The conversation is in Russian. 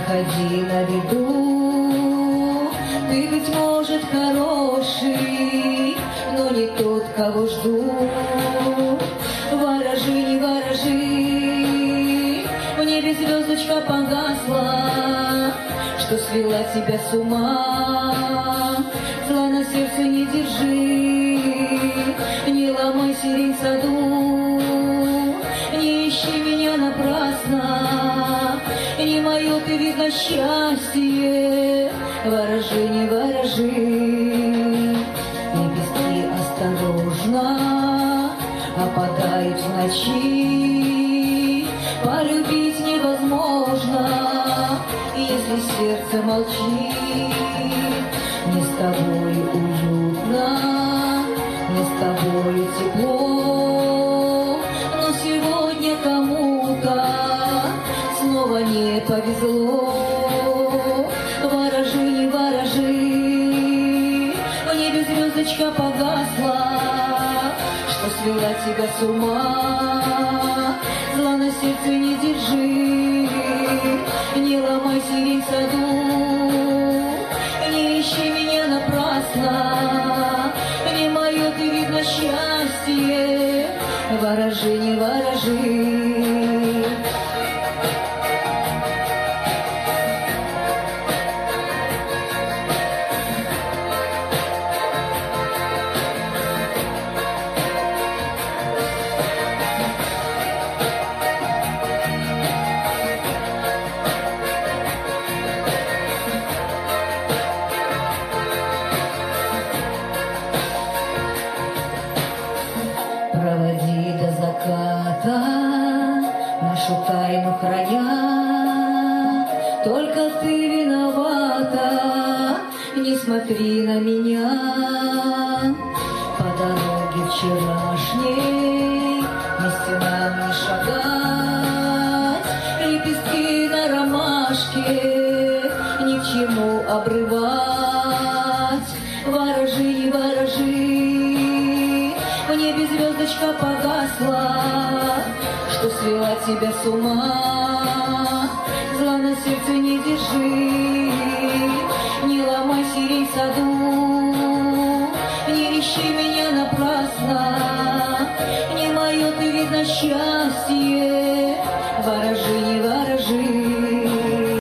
ходи на виду, ты, быть может, хороший, но не тот, кого жду. Ворожи, не ворожи, в небе звездочка погасла, что свела тебя с ума. Зла на сердце не держи, не ломай сирень в саду, не ищи меня напрасно, не мое ты, видно, счастье. Ворожи, не ворожи, лепестки осторожно опадают в ночи. Полюбить невозможно, если сердце молчит. Не с тобой уютно, не с тобой тепло, но сегодня кому-то снова не повезло. Ворожи, не ворожи, в небе звездочка погасла, что свела тебя с ума. Зла на сердце не держи, не ломай сирень в саду, не ищи меня напрасно, не мое ты, видно, счастье. Ворожи, не ворожи. Проводи до заката нашу тайну храня. Только ты виновата, не смотри на меня. По дороге вчерашней вместе нам не шагать. Лепестки на ромашке ни к чему обрывать. Ворожи, не ворожи, в небе звездочка погасла, что свела тебя с ума. Зла на сердце не держи, не ломай сирень в саду, не ищи меня